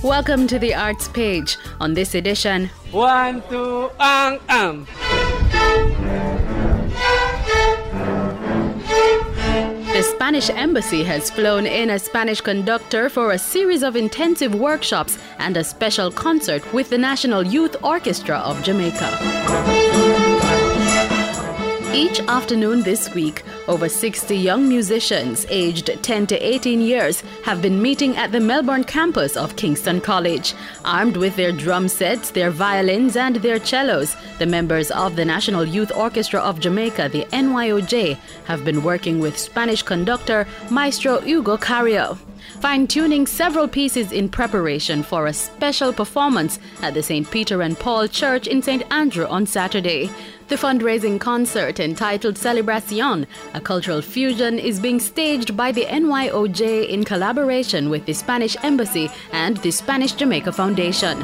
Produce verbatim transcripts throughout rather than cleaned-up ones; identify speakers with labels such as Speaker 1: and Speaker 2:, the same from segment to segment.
Speaker 1: Welcome to the Arts Page. On this edition,
Speaker 2: One, two, ang, um.
Speaker 1: The Spanish Embassy has flown in a Spanish conductor for a series of intensive workshops and a special concert with the National Youth Orchestra of Jamaica. Each afternoon this week, over sixty young musicians aged ten to eighteen years have been meeting at the Melbourne campus of Kingston College. Armed with their drum sets, their violins and their cellos, the members of the National Youth Orchestra of Jamaica, the N Y O J, have been working with Spanish conductor Maestro Hugo Carrillo, fine-tuning several pieces in preparation for a special performance at the Saint Peter and Paul Church in Saint Andrew on Saturday. The fundraising concert entitled Celebración, a cultural fusion, is being staged by the N Y O J in collaboration with the Spanish Embassy and the Spanish Jamaica Foundation.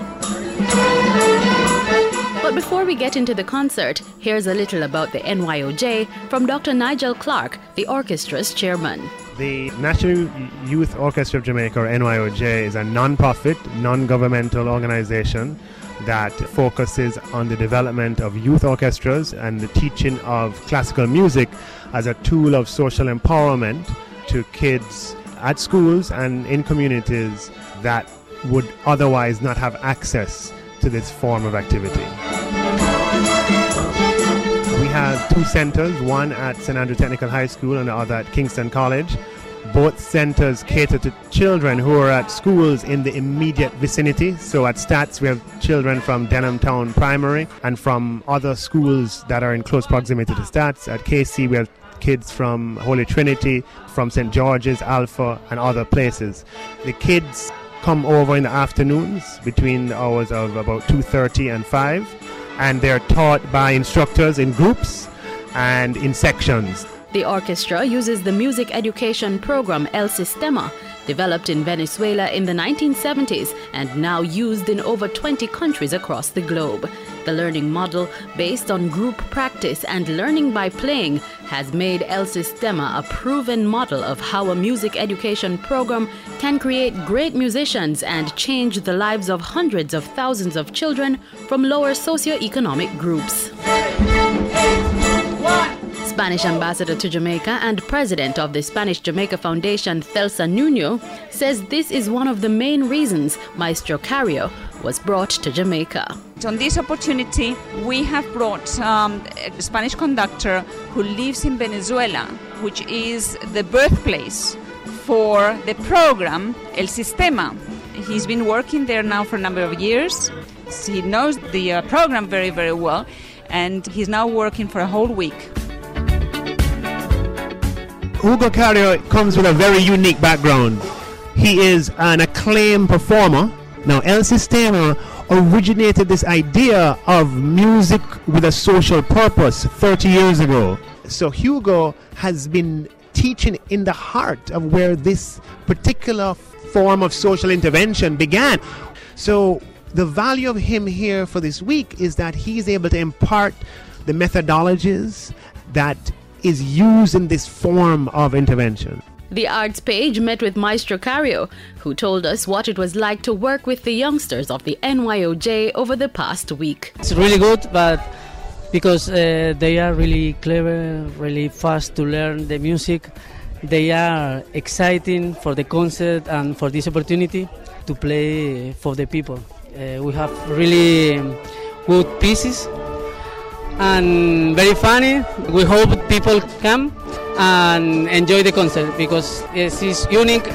Speaker 1: But before we get into the concert, here's a little about the N Y O J from Doctor Nigel Clark, the orchestra's chairman.
Speaker 3: The National Youth Orchestra of Jamaica, or N Y O J, is a non-profit, non-governmental organization that focuses on the development of youth orchestras and the teaching of classical music as a tool of social empowerment to kids at schools and in communities that would otherwise not have access to this form of activity. We have two centers, one at Saint Andrew Technical High School and the other at Kingston College. Both centers cater to children who are at schools in the immediate vicinity. So at Stats, we have children from Denham Town Primary and from other schools that are in close proximity to Stats. At K C, we have kids from Holy Trinity, from Saint George's, Alpha, and other places. The kids come over in the afternoons between the hours of about two thirty and five, and they're taught by instructors in groups and in sections.
Speaker 1: The orchestra uses the music education program El Sistema, developed in Venezuela in the nineteen seventies and now used in over twenty countries across the globe. The learning model, based on group practice and learning by playing, has made El Sistema a proven model of how a music education program can create great musicians and change the lives of hundreds of thousands of children from lower socioeconomic groups. Spanish ambassador to Jamaica and president of the Spanish Jamaica Foundation, Thelsa Nuno, says this is one of the main reasons Maestro Carrillo was brought to Jamaica.
Speaker 4: On this opportunity, we have brought um, a Spanish conductor who lives in Venezuela, which is the birthplace for the program El Sistema. He's been working there now for a number of years. He knows the uh, program very, very well, and he's now working for a whole week.
Speaker 3: Hugo Carrillo comes with a very unique background. He is an acclaimed performer. Now, El Sistema originated this idea of music with a social purpose thirty years ago. So Hugo has been teaching in the heart of where this particular form of social intervention began. So the value of him here for this week is that he's able to impart the methodologies that is used in this form of intervention.
Speaker 1: The Arts Page met with Maestro Carrillo, who told us what it was like to work with the youngsters of the N Y O J over the past week.
Speaker 5: It's really good, but because uh, they are really clever, really fast to learn the music, they are exciting for the concert and for this opportunity to play for the people. Uh, we have really good pieces and very funny. We hope people come and enjoy the concert because it is unique.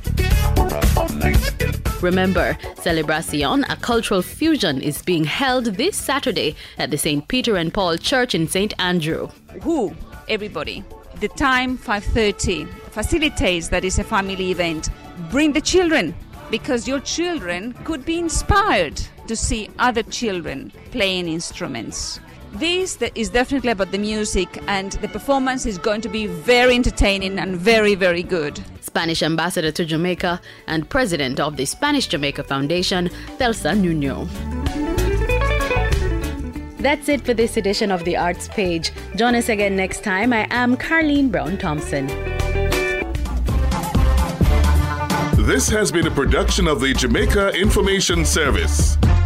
Speaker 1: Remember, Celebración, a cultural fusion, is being held this Saturday at the Saint Peter and Paul Church in Saint Andrew.
Speaker 4: Who? Everybody. The time, five thirty. Facilitates that is a family event. Bring the children, because your children could be inspired to see other children playing instruments. This is definitely about the music, and the performance is going to be very entertaining and very, very good.
Speaker 1: Spanish ambassador to Jamaica and president of the Spanish Jamaica Foundation, Thelsa Nuno. That's it for this edition of the Arts Page. Join us again next time. I am Carleen Brown Thompson.
Speaker 6: This has been a production of the Jamaica Information Service.